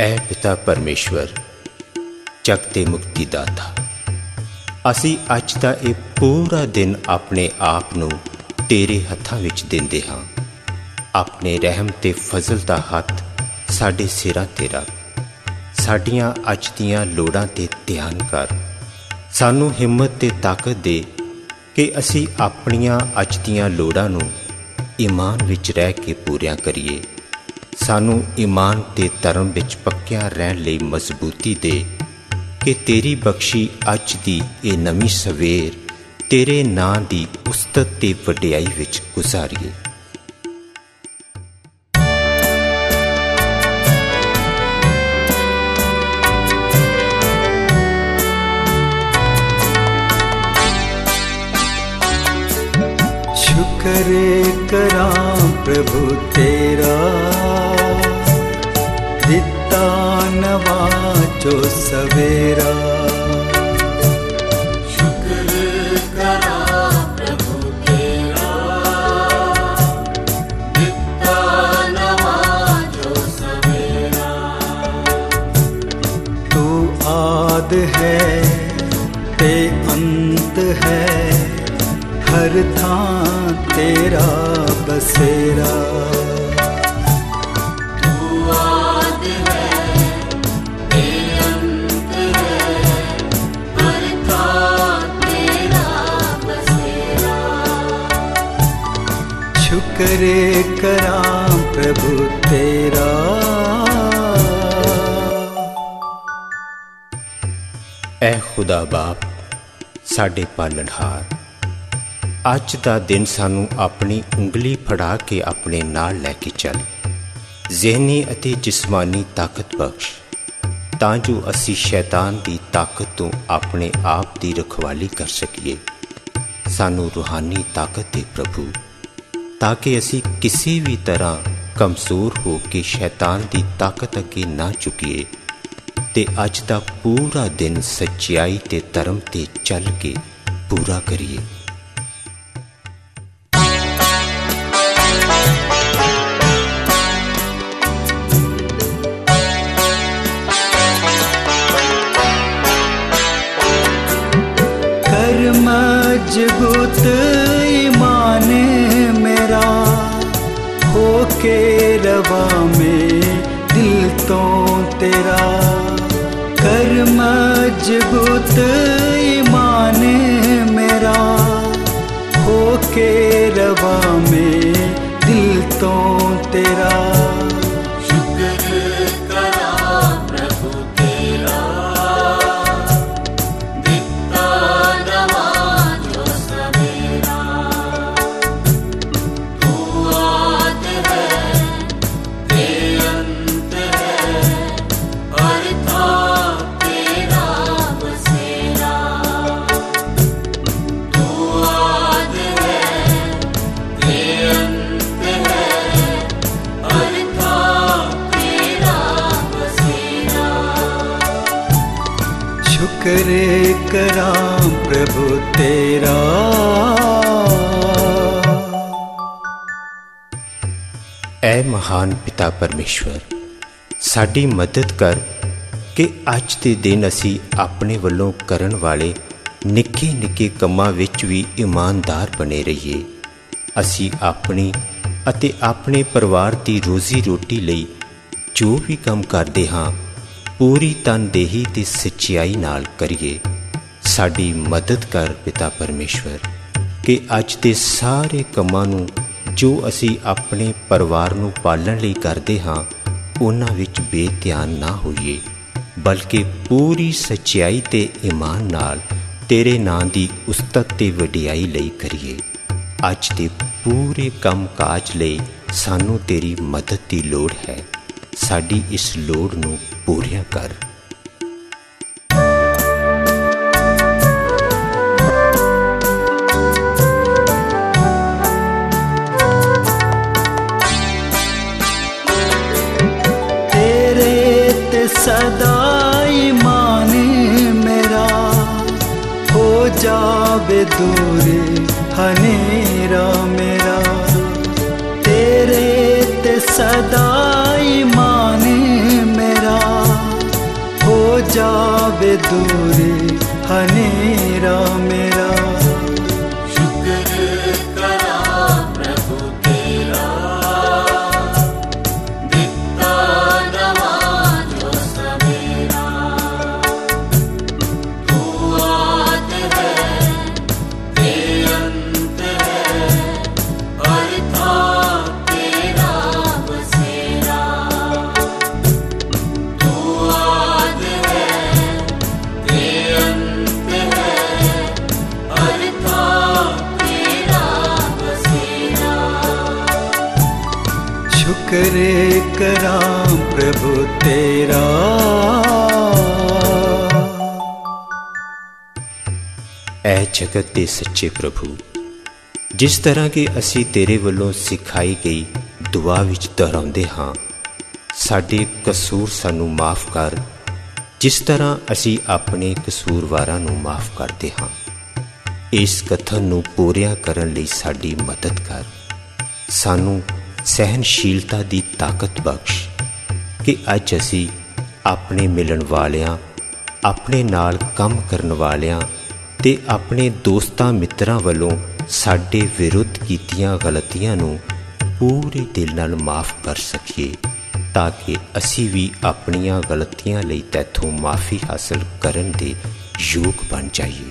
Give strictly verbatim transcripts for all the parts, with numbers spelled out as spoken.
ऐ पिता परमेश्वर, जगते मुक्ति दाता, असी अज दा ये पूरा दिन अपने आप नूं तेरे हत्थां विच दिंदे हां। अपने रहम ते फजल दा हत्थ साडे सिरां ते रख। साडियां अज दियां लोड़ां ते ध्यान कर। सानू हिम्मत ते ताकत दे कि असी अपनियां अज दियां लोड़ां नूं ईमान विच रह के पूरियां करिए। सानू ईमान ते धर्म विच पक्कियां रहण लई मजबूती दे कि तेरी बख्शी अज दी ये नवीं सवेर तेरे नां दी उस्तत ते वडियाई विच गुजारीए। शुक्र करां प्रभु तेरा, दिता नवा जो सवेरा। शुक्र करां प्रभु तेरा, दिता नवा जो सवेरा। तू आद है ते अंत है, हर थां तेरा बसेरा। तू आद है ते अंत है, हर थां तेरा बसेरा। शुक्र करां प्रभु तेरा। ऐ खुदा बाप साडे पालनहार, अज दा दिन सानू अपनी उंगली फड़ा के अपने नाल लैके चल। जहनी अते जिस्मानी ताकत बख्श, तां जो असी शैतान दी ताकत तो अपने आप दी रखवाली कर सकीए। सानू रूहानी ताकत दे प्रभु, ताकि असी किसी भी तरह कमज़ोर हो के शैतान दी ताकत अगे ना चुकीए ते अज दा पूरा दिन सच्चाई ते धर्म ते चल के पूरा करिए। मजबूत ईमान मेरा होके रवा में दिल तो तेरा। कर मजबूत ईमान मेरा होके रवा में दिल तो तेरा। शुक्र करां प्रभु तेरा। ऐ महान पिता परमेश्वर, साडी मदद कर कि अज दे दिन असी अपने वल्लों करन वाले निक्के निक्के कम्मां विच भी ईमानदार बने रहिए। असी अपनी अते अपने परिवार दी रोजी रोटी लई जो भी काम करदे हां पूरी तनदेही ते सच्चाई नाल करिए। साडी मदद कर पिता परमेश्वर कि अज दे सारे कम्मां नूं जो असी अपने परिवार नूं पालण लई करदे हां उन्हां विच बेध्यान ना होइए, बल्कि पूरी सच्चाई ते ईमान नाल तेरे नां दी उस्तत ते वडियाई लई करिए। अज दे पूरे काम काज लई सानू तेरी मदद दी लोड़ है। साडी इस लोड़ नूं पूरियां कर। तेरे ते सदा ईमान मेरा हो जावे दूर हनेरा मेरा। तेरे ते सदा ईमान मेरा जावे दूर हनेरा मेरा। शुक्र करा प्रभु तेरा, दिखता नवा जो सवेरा। तू आद है, ते अंत है, अर्थात तेरा बसेरा। तू आद है, ते अंत है, अर्थात तेरा बसेरा। शुक्र करा प्रभु तेरा। ਐ ਜਗਤ ਦੇ ਸੱਚੇ ਪ੍ਰਭੂ, ਜਿਸ ਤਰ੍ਹਾਂ ਕਿ ਅਸੀਂ ਤੇਰੇ ਵੱਲੋਂ ਸਿਖਾਈ ਗਈ ਦੁਆ ਵਿੱਚ ਦੁਹਰਾਉਂਦੇ ਹਾਂ, ਸਾਡੇ ਕਸੂਰ ਸਾਨੂੰ ਮਾਫ਼ ਕਰ, ਜਿਸ ਤਰ੍ਹਾਂ ਅਸੀਂ ਆਪਣੇ ਕਸੂਰਵਾਰਾਂ ਨੂੰ ਮਾਫ਼ ਕਰਦੇ ਹਾਂ। ਇਸ ਕਥਨ ਨੂੰ ਪੂਰਿਆ ਕਰਨ ਲਈ ਸਾਡੀ ਮਦਦ ਕਰ। ਸਾਨੂੰ ਸਹਿਨਸ਼ੀਲਤਾ ਦੀ ਤਾਕਤ ਬਖਸ਼ ਕਿ ਅੱਜ ਅਸੀਂ ਆਪਣੇ ਮਿਲਣ ਵਾਲਿਆਂ, ਆਪਣੇ ਨਾਲ ਕੰਮ ਕਰਨ ਵਾਲਿਆਂ ਤੇ ਆਪਣੇ ਦੋਸਤਾਂ ਮਿੱਤਰਾਂ ਵੱਲੋਂ ਸਾਡੇ ਵਿਰੁੱਧ ਕੀਤੀਆਂ ਗਲਤੀਆਂ ਨੂੰ ਪੂਰੇ ਦਿਲ ਨਾਲ ਮਾਫ਼ ਕਰ ਸਕੀਏ, ਤਾਂ ਕਿ ਅਸੀਂ ਵੀ ਆਪਣੀਆਂ ਗਲਤੀਆਂ ਲਈ ਤੈਥੋਂ ਮਾਫ਼ੀ ਹਾਸਲ ਕਰਨ ਦੇ ਯੋਗ ਬਣ ਜਾਈਏ।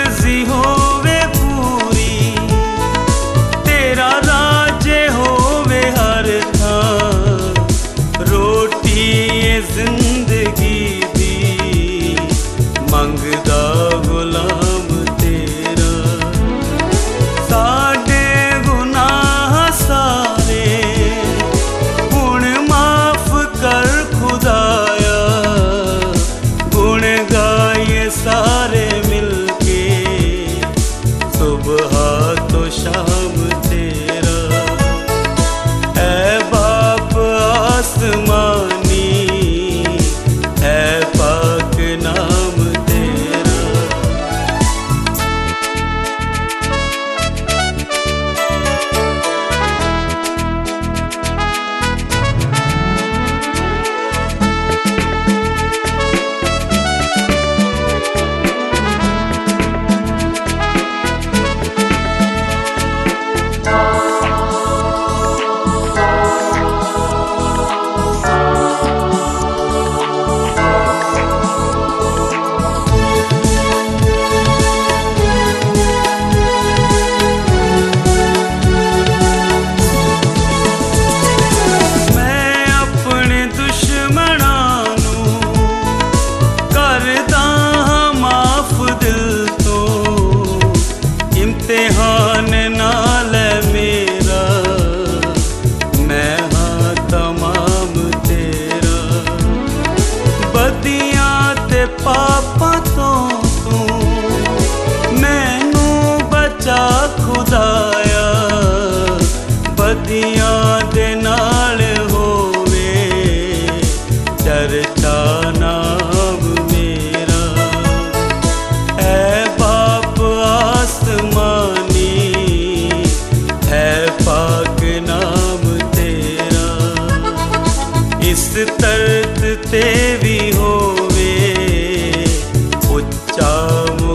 होवे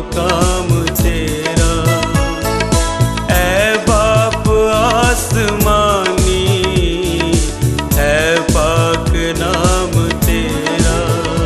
काम तेरा। ऐ बाप आसमानी है पाक नाम तेरा।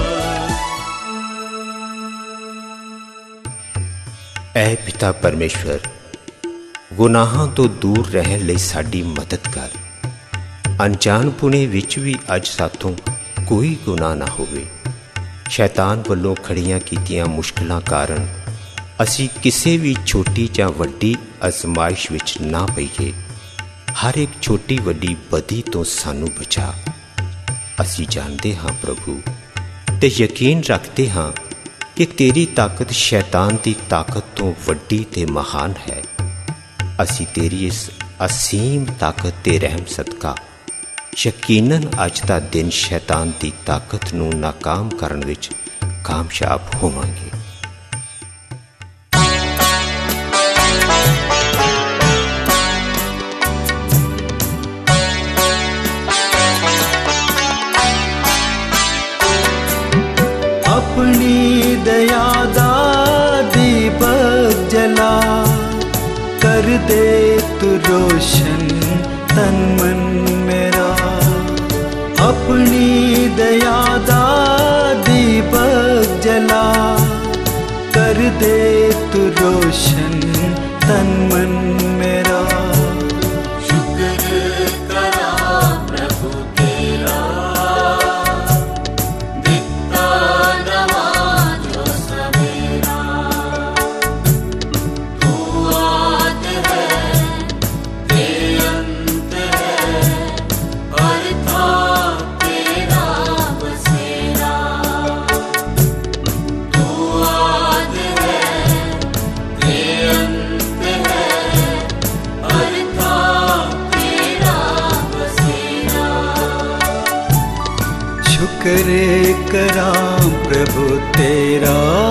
ऐ पिता परमेश्वर, गुनाहां तो दूर रहन लई साडी मदद कर। अनजान पुणे विच भी अज साथों कोई गुनाह ना होवे। शैतान ਵੱਲੋਂ खड़ियां कीतियां मुश्किलां कारण असी किसी भी छोटी ਜਾਂ ਵੱਡੀ ਅਜ਼ਮਾਇਸ਼ ਵਿੱਚ ना ਪਈਏ। हर एक छोटी ਵੱਡੀ बदी तो सानू बचा। असी जानते हाँ प्रभु ते यकीन रखते हाँ कि तेरी ताकत शैतान की ताकत तो वड्डी ते महान है। असी तेरी इस असीम ताकत ते रहम सदका यकीनन अज दा दिन शैतान की ताकत नूं नाकाम करन विच कामयाब होवांगे। अपनी दया दा दीपक जला कर दे तू रोशन तन मन मेरा। अपनी दया दा दीपक जला कर दे तू रोशन तन मन मेरा। शुक्र करा प्रभु तेरा, दिखता रहा जो सवेरा। तू आद है, ते अंत है, और था तेरा बसेरा। तू आद है, ते अंत है, और था तेरा बसेरा। शुक्र करा प्रभु तेरा।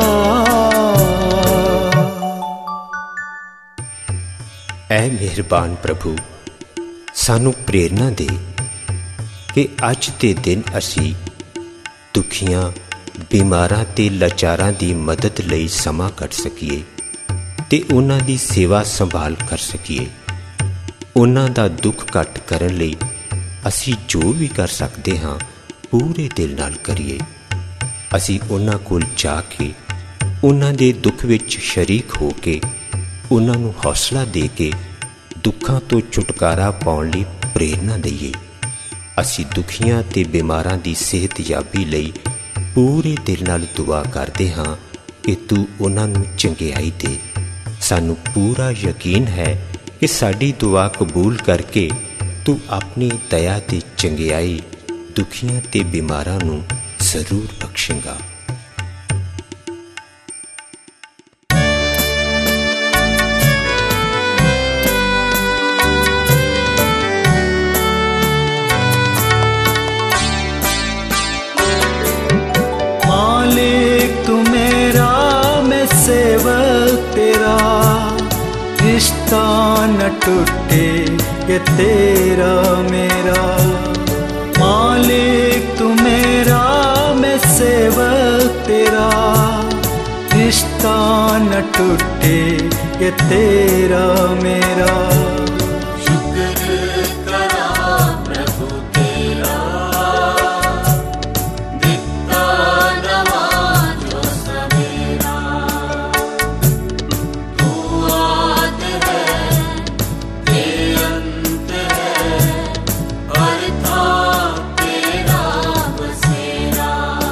ऐ मेहरबान प्रभु, सानू प्रेरणा दे कि अज दे दिन असी दुखियां, बीमारां ते लाचारां दी मदद लई समा कढ सकीए ते उन्हां दी सेवा संभाल कर सकीए। उन्हां दा दुख घट करन लई असी जो भी कर सकते हाँ पूरे दिल नाल करिए। असी उन्हां कोल जा के उन्हां दे दुख विच शरीक हो के उन्हां नूं हौसला दे के दुखां तो छुटकारा पाउण लई प्रेरणा दईए। असी दुखियां ते बीमारां दी सेहतयाबी लई पूरे दिल नाल दुआ करदे हां कि तू उन्हां नूं चंगियाई दे। सानू पूरा यकीन है कि साडी दुआ कबूल करके तू अपनी दया ते चंगियाई दुखियां ते बीमारां नूं जरूर बख्शेगा। मालिक तू मेरा, मैं सेवक तेरा। रिश्ता न टूटे ये तेरा मेरा। मालिक तू मेरा, मैं सेवक तेरा। रिश्ता न टूटे ये तेरा मेरा। शुक्र करा प्रभु तेरा, दिखता रहा जो सवेरा। तू आद है, ते अंत है, और था तेरा बसेरा।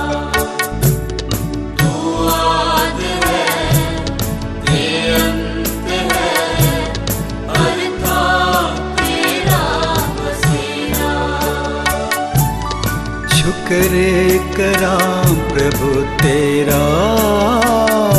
तू आद है, ते अंत है, और था तेरा बसेरा। शुक्र करा प्रभु तेरा।